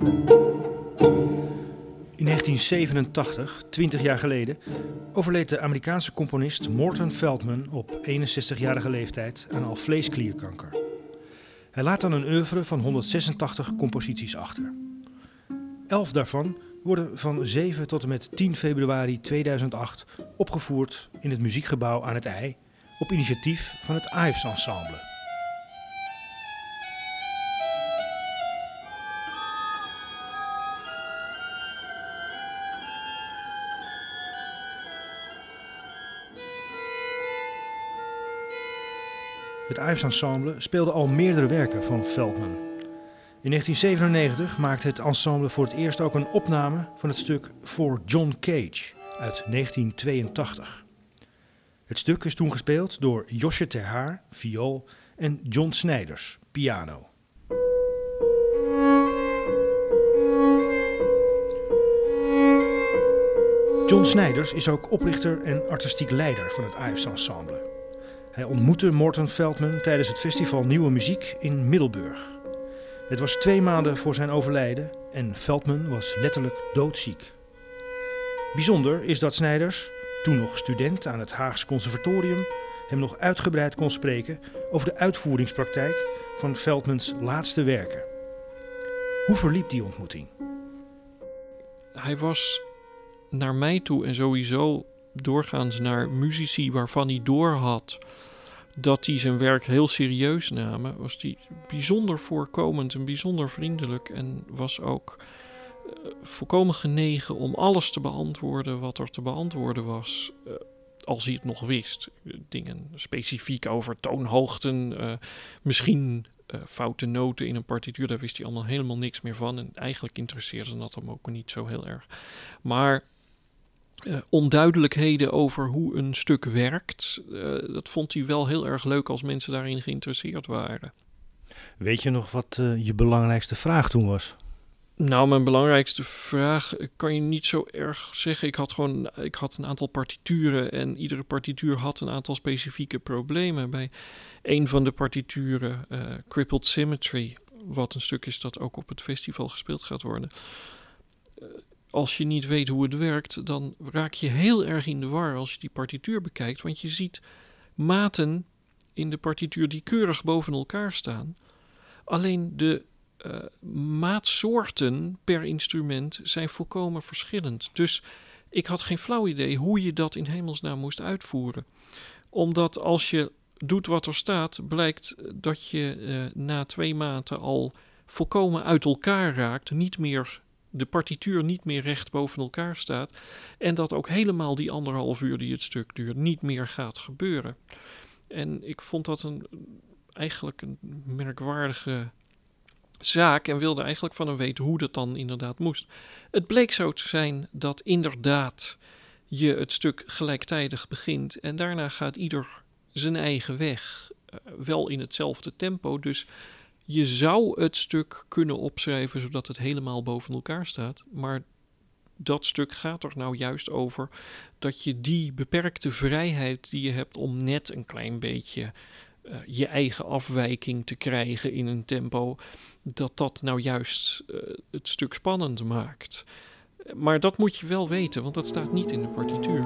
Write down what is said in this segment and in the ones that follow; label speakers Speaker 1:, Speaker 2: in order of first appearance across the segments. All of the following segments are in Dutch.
Speaker 1: In 1987, 20 jaar geleden, overleed de Amerikaanse componist Morton Feldman op 61-jarige leeftijd aan alvleesklierkanker. Hij laat dan een oeuvre van 186 composities achter. 11 daarvan worden van 7 tot en met 10 februari 2008 opgevoerd in het muziekgebouw aan het IJ op initiatief van het Ives Ensemble. Het Ives Ensemble speelde al meerdere werken van Feldman. In 1997 maakte het ensemble voor het eerst ook een opname van het stuk For John Cage uit 1982. Het stuk is toen gespeeld door Josje ter Haar, viool, en John Snijders, piano. John Snijders is ook oprichter en artistiek leider van het Ives Ensemble. Hij ontmoette Morton Feldman tijdens het festival Nieuwe Muziek in Middelburg. Het was 2 maanden voor zijn overlijden en Feldman was letterlijk doodziek. Bijzonder is dat Snijders, toen nog student aan het Haags Conservatorium, hem nog uitgebreid kon spreken over de uitvoeringspraktijk van Feldmans laatste werken. Hoe verliep die ontmoeting?
Speaker 2: Hij was naar mij toe en sowieso doorgaans naar muzici waarvan hij doorhad dat die zijn werk heel serieus namen, was hij bijzonder voorkomend en bijzonder vriendelijk en was ook volkomen genegen om alles te beantwoorden wat er te beantwoorden was, als hij het nog wist. Dingen specifiek over toonhoogten, misschien foute noten in een partituur, daar wist hij allemaal helemaal niks meer van en eigenlijk interesseerde dat hem ook niet zo heel erg. Maar onduidelijkheden over hoe een stuk werkt, dat vond hij wel heel erg leuk als mensen daarin geïnteresseerd waren.
Speaker 1: Weet je nog wat je belangrijkste vraag toen was?
Speaker 2: Nou, mijn belangrijkste vraag kan je niet zo erg zeggen. Ik had een aantal partituren en iedere partituur had een aantal specifieke problemen. Bij een van de partituren, Crippled Symmetry, wat een stuk is dat ook op het festival gespeeld gaat worden. Als je niet weet hoe het werkt, dan raak je heel erg in de war als je die partituur bekijkt. Want je ziet maten in de partituur die keurig boven elkaar staan. Alleen de maatsoorten per instrument zijn volkomen verschillend. Dus ik had geen flauw idee hoe je dat in hemelsnaam moest uitvoeren. Omdat als je doet wat er staat, blijkt dat je na 2 maten al volkomen uit elkaar raakt, de partituur niet meer recht boven elkaar staat en dat ook helemaal die 1,5 uur die het stuk duurt niet meer gaat gebeuren. En ik vond dat eigenlijk een merkwaardige zaak en wilde eigenlijk van hem weten hoe dat dan inderdaad moest. Het bleek zo te zijn dat inderdaad je het stuk gelijktijdig begint en daarna gaat ieder zijn eigen weg, wel in hetzelfde tempo, dus je zou het stuk kunnen opschrijven zodat het helemaal boven elkaar staat, maar dat stuk gaat er nou juist over dat je die beperkte vrijheid die je hebt om net een klein beetje je eigen afwijking te krijgen in een tempo, dat nou juist het stuk spannend maakt. Maar dat moet je wel weten, want dat staat niet in de partituur.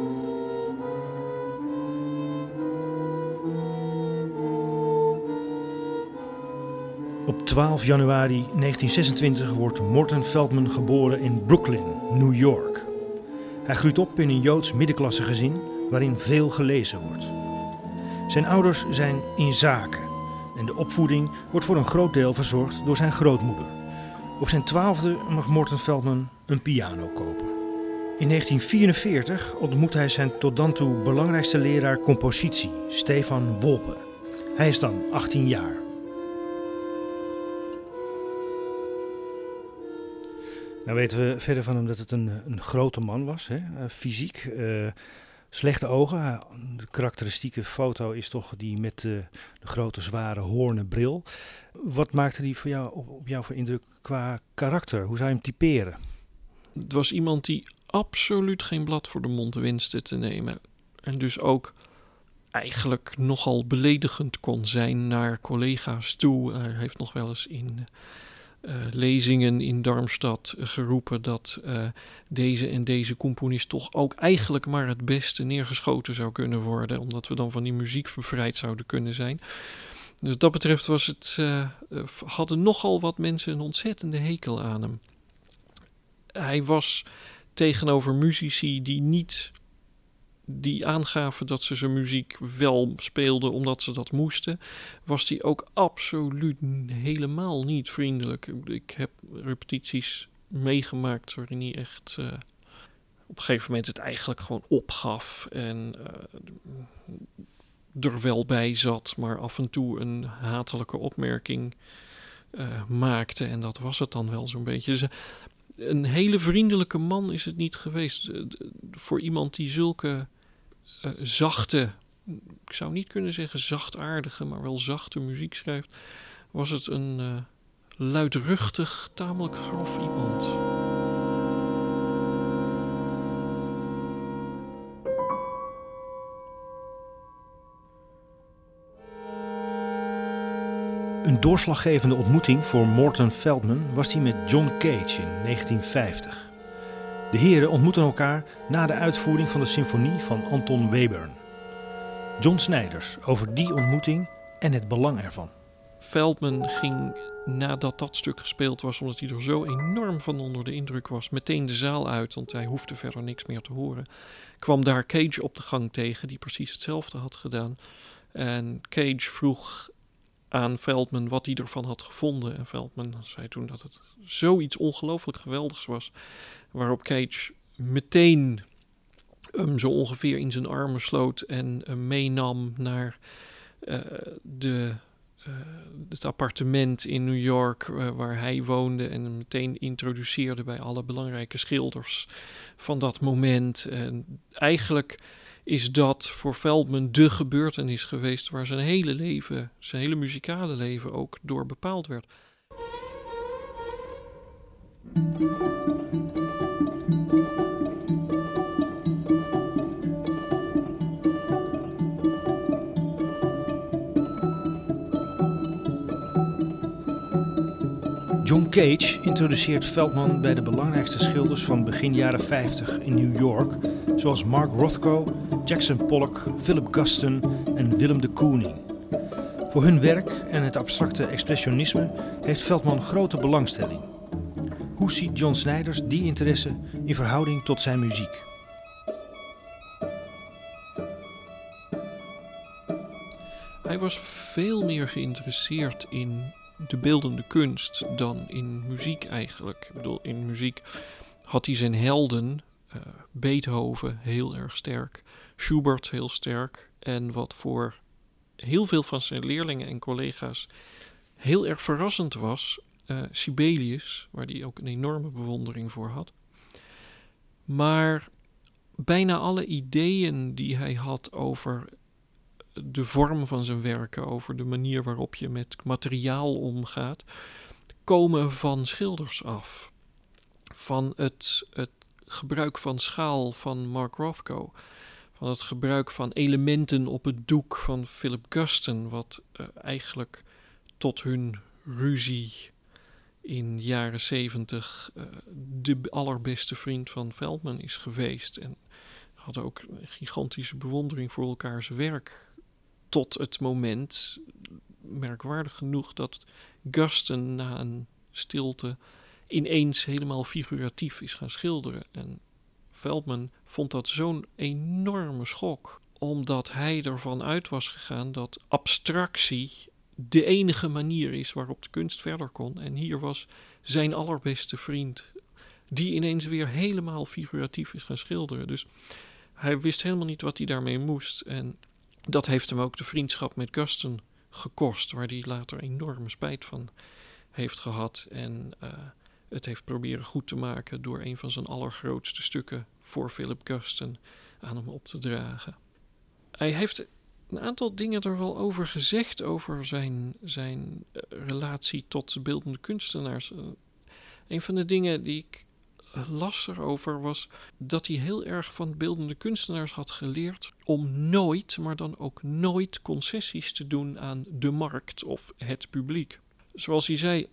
Speaker 1: Op 12 januari 1926 wordt Morton Feldman geboren in Brooklyn, New York. Hij groeit op in een Joods middenklasse gezin waarin veel gelezen wordt. Zijn ouders zijn in zaken en de opvoeding wordt voor een groot deel verzorgd door zijn grootmoeder. Op zijn 12e mag Morton Feldman een piano kopen. In 1944 ontmoet hij zijn tot dan toe belangrijkste leraar compositie, Stefan Wolpe. Hij is dan 18 jaar. Nou weten we verder van hem dat het een grote man was, hè? Fysiek. Slechte ogen. De karakteristieke foto is toch die met de grote zware hoornen bril. Wat maakte die voor jou, op jou voor indruk qua karakter? Hoe zou je hem typeren?
Speaker 2: Het was iemand die absoluut geen blad voor de mond wenste te nemen. En dus ook eigenlijk nogal beledigend kon zijn naar collega's toe. Hij heeft nog wel eens in lezingen in Darmstadt geroepen dat deze en deze componist toch ook eigenlijk maar het beste neergeschoten zou kunnen worden, omdat we dan van die muziek bevrijd zouden kunnen zijn. Dus wat dat betreft hadden nogal wat mensen een ontzettende hekel aan hem. Hij was tegenover muzici die aangaven dat ze zijn muziek wel speelden omdat ze dat moesten, was hij ook absoluut helemaal niet vriendelijk. Ik heb repetities meegemaakt waarin hij echt op een gegeven moment het eigenlijk gewoon opgaf en er wel bij zat, maar af en toe een hatelijke opmerking maakte en dat was het dan wel zo'n beetje. Dus een hele vriendelijke man is het niet geweest. Voor iemand die zulke zachte, ik zou niet kunnen zeggen zachtaardige, maar wel zachte muziek schrijft, was het een luidruchtig, tamelijk grof iemand.
Speaker 1: Een doorslaggevende ontmoeting voor Morton Feldman was die met John Cage in 1950. De heren ontmoetten elkaar na de uitvoering van de symfonie van Anton Webern. John Snijders over die ontmoeting en het belang ervan.
Speaker 2: Feldman ging nadat dat stuk gespeeld was, omdat hij er zo enorm van onder de indruk was, meteen de zaal uit, want hij hoefde verder niks meer te horen. Kwam daar Cage op de gang tegen, die precies hetzelfde had gedaan. En Cage vroeg aan Feldman wat hij ervan had gevonden. En Feldman zei toen dat het zoiets ongelooflijk geweldigs was, waarop Cage meteen hem zo ongeveer in zijn armen sloot en meenam naar het appartement in New York waar hij woonde en hem meteen introduceerde bij alle belangrijke schilders van dat moment. En eigenlijk is dat voor Feldman de gebeurtenis geweest waar zijn hele leven, zijn hele muzikale leven ook door bepaald werd.
Speaker 1: John Cage introduceert Feldman bij de belangrijkste schilders van begin jaren 50 in New York, zoals Mark Rothko, Jackson Pollock, Philip Guston en Willem de Kooning. Voor hun werk en het abstracte expressionisme heeft Feldman grote belangstelling. Hoe ziet John Snijders die interesse in verhouding tot zijn muziek?
Speaker 2: Hij was veel meer geïnteresseerd in de beeldende kunst dan in muziek eigenlijk. Ik bedoel, in muziek had hij zijn helden, Beethoven heel erg sterk, Schubert heel sterk en wat voor heel veel van zijn leerlingen en collega's heel erg verrassend was, Sibelius, waar hij ook een enorme bewondering voor had. Maar bijna alle ideeën die hij had over de vorm van zijn werken, over de manier waarop je met materiaal omgaat, komen van schilders af. Van het gebruik van schaal van Mark Rothko, van het gebruik van elementen op het doek van Philip Guston, wat eigenlijk tot hun ruzie in de jaren 70 de allerbeste vriend van Feldman is geweest. En hadden ook een gigantische bewondering voor elkaars werk. Tot het moment, merkwaardig genoeg, dat Guston na een stilte ineens helemaal figuratief is gaan schilderen. En Feldman vond dat zo'n enorme schok, omdat hij ervan uit was gegaan dat abstractie de enige manier is waarop de kunst verder kon. En hier was zijn allerbeste vriend, die ineens weer helemaal figuratief is gaan schilderen. Dus hij wist helemaal niet wat hij daarmee moest. En dat heeft hem ook de vriendschap met Guston gekost, waar hij later enorme spijt van heeft gehad. En het heeft proberen goed te maken door een van zijn allergrootste stukken voor Philip Guston aan hem op te dragen. Hij heeft een aantal dingen er wel over gezegd, over zijn relatie tot de beeldende kunstenaars. Een van de dingen die ik las erover was dat hij heel erg van beeldende kunstenaars had geleerd om nooit, maar dan ook nooit concessies te doen aan de markt of het publiek. Zoals hij zei,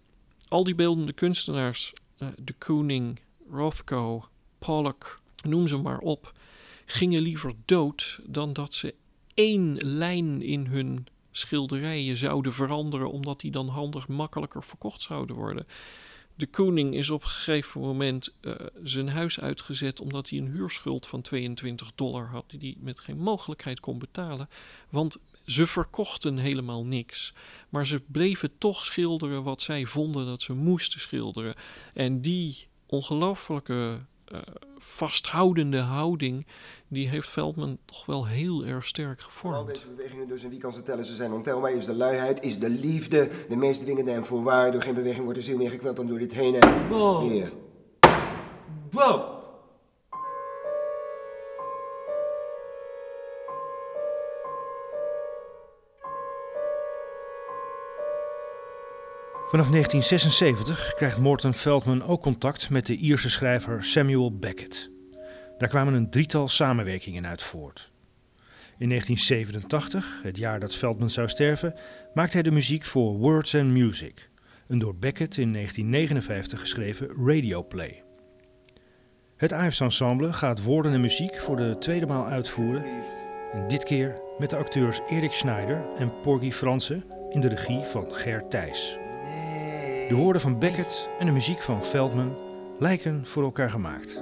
Speaker 2: al die beeldende kunstenaars, de Kooning, Rothko, Pollock, noem ze maar op, gingen liever dood dan dat ze 1 lijn in hun schilderijen zouden veranderen, omdat die dan handig makkelijker verkocht zouden worden. De Kooning is op een gegeven moment zijn huis uitgezet omdat hij een huurschuld van $22 had die hij met geen mogelijkheid kon betalen. Want ze verkochten helemaal niks. Maar ze bleven toch schilderen wat zij vonden dat ze moesten schilderen. En die ongelooflijke vasthoudende houding, die heeft Veldman toch wel heel erg sterk gevormd.
Speaker 3: Al deze bewegingen dus, en wie kan ze tellen, ze zijn ontelbaar, is de luiheid, is de liefde, de meest dwingende en voorwaar. Door geen beweging wordt de ziel meer gekweld dan door dit heen en weer.
Speaker 4: Wow!
Speaker 1: Vanaf 1976 krijgt Morton Feldman ook contact met de Ierse schrijver Samuel Beckett. Daar kwamen een 3-tal samenwerkingen uit voort. In 1987, het jaar dat Feldman zou sterven, maakte hij de muziek voor Words and Music, een door Beckett in 1959 geschreven radioplay. Het Ives Ensemble gaat woorden en muziek voor de tweede maal uitvoeren, en dit keer met de acteurs Erik Schneider en Porgy Fransen in de regie van Ger Thijs. De woorden van Beckett en de muziek van Feldman lijken voor elkaar gemaakt.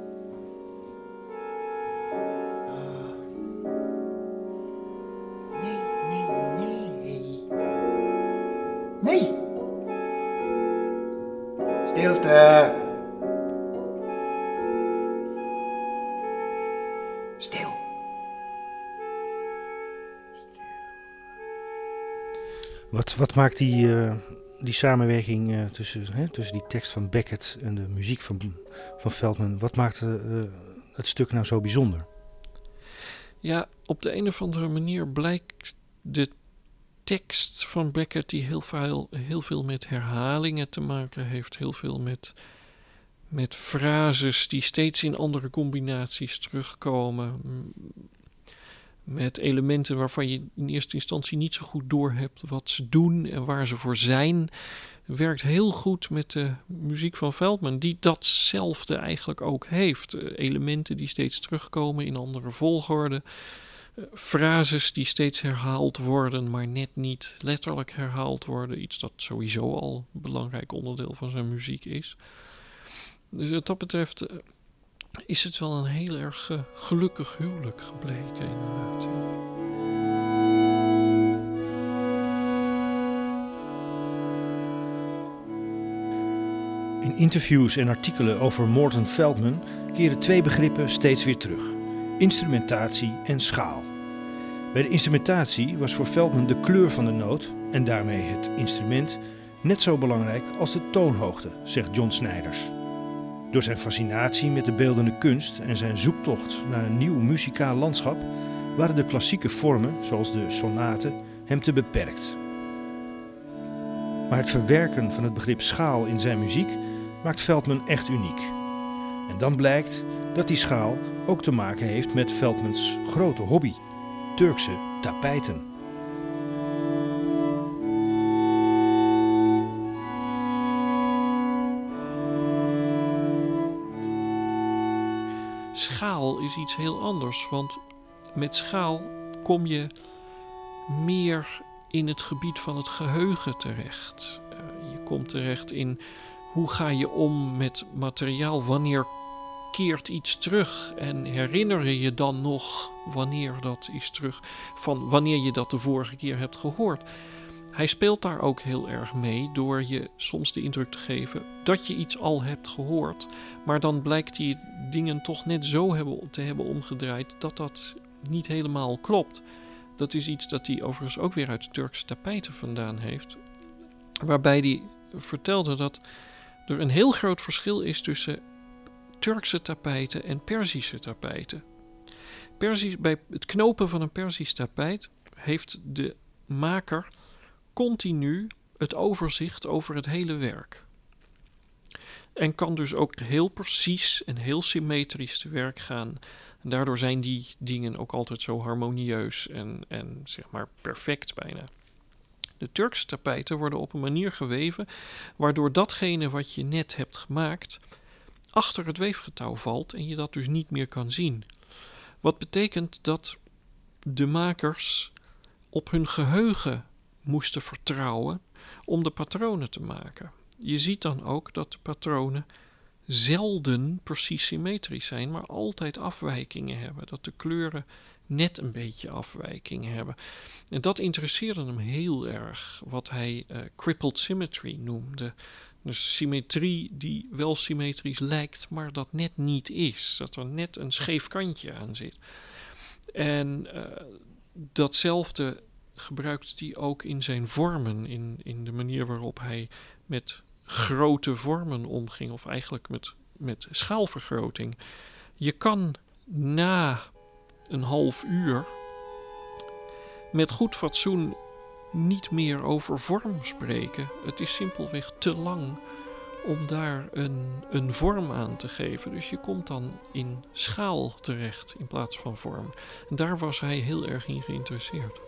Speaker 3: Nee! Stilte! Stil!
Speaker 1: Wat maakt die samenwerking tussen die tekst van Beckett en de muziek van Feldman, wat maakt het stuk nou zo bijzonder?
Speaker 2: Ja, op de een of andere manier blijkt de tekst van Beckett, die heel veel met herhalingen te maken heeft, heel veel met frases die steeds in andere combinaties terugkomen, met elementen waarvan je in eerste instantie niet zo goed doorhebt wat ze doen en waar ze voor zijn, werkt heel goed met de muziek van Feldman, die datzelfde eigenlijk ook heeft. Elementen die steeds terugkomen in andere volgorde, frases die steeds herhaald worden, maar net niet letterlijk herhaald worden. Iets dat sowieso al een belangrijk onderdeel van zijn muziek is. Dus wat dat betreft is het wel een heel erg gelukkig huwelijk gebleken inderdaad.
Speaker 1: In interviews en artikelen over Morton Feldman keren 2 begrippen steeds weer terug: instrumentatie en schaal. Bij de instrumentatie was voor Feldman de kleur van de noot, en daarmee het instrument, net zo belangrijk als de toonhoogte, zegt John Snijders. Door zijn fascinatie met de beeldende kunst en zijn zoektocht naar een nieuw muzikaal landschap waren de klassieke vormen, zoals de sonaten, hem te beperkt. Maar het verwerken van het begrip schaal in zijn muziek maakt Feldman echt uniek. En dan blijkt dat die schaal ook te maken heeft met Feldmans grote hobby: Turkse tapijten.
Speaker 2: Schaal is iets heel anders, want met schaal kom je meer in het gebied van het geheugen terecht. Je komt terecht in hoe ga je om met materiaal, wanneer keert iets terug en herinner je je dan nog wanneer dat is terug, van wanneer je dat de vorige keer hebt gehoord. Hij speelt daar ook heel erg mee door je soms de indruk te geven dat je iets al hebt gehoord, maar dan blijkt die dingen toch net zo te hebben omgedraaid dat dat niet helemaal klopt. Dat is iets dat hij overigens ook weer uit de Turkse tapijten vandaan heeft, waarbij hij vertelde dat er een heel groot verschil is tussen Turkse tapijten en Perzische tapijten. Bij het knopen van een Perzisch tapijt heeft de maker continu het overzicht over het hele werk. En kan dus ook heel precies en heel symmetrisch te werk gaan. En daardoor zijn die dingen ook altijd zo harmonieus en zeg maar perfect bijna. De Turkse tapijten worden op een manier geweven waardoor datgene wat je net hebt gemaakt achter het weefgetouw valt en je dat dus niet meer kan zien. Wat betekent dat de makers op hun geheugen moesten vertrouwen om de patronen te maken. Je ziet dan ook dat de patronen zelden precies symmetrisch zijn, maar altijd afwijkingen hebben. Dat de kleuren net een beetje afwijkingen hebben. En dat interesseerde hem heel erg, wat hij crippled symmetry noemde. Dus symmetrie die wel symmetrisch lijkt, maar dat net niet is. Dat er net een scheef kantje aan zit. En datzelfde gebruikt hij ook in zijn vormen, in de manier waarop hij met grote vormen omging, of eigenlijk met schaalvergroting. Je kan na een half uur met goed fatsoen niet meer over vorm spreken. Het is simpelweg te lang om daar een vorm aan te geven. Dus je komt dan in schaal terecht in plaats van vorm. En daar was hij heel erg in geïnteresseerd.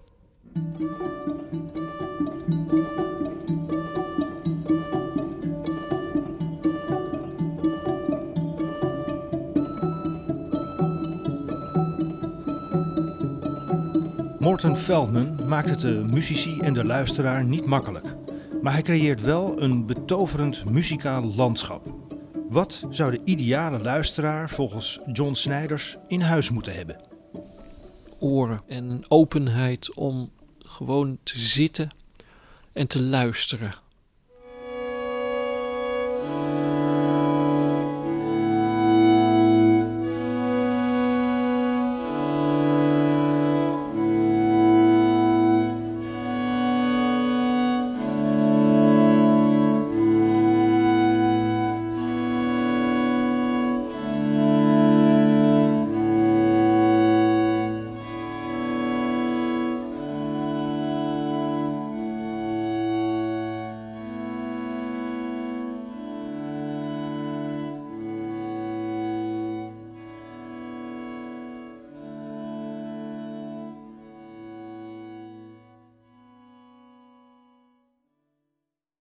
Speaker 1: Morton Feldman maakt het de muzici en de luisteraar niet makkelijk. Maar hij creëert wel een betoverend muzikaal landschap. Wat zou de ideale luisteraar volgens John Snijders in huis moeten hebben?
Speaker 2: Oren en een openheid om gewoon te zitten en te luisteren.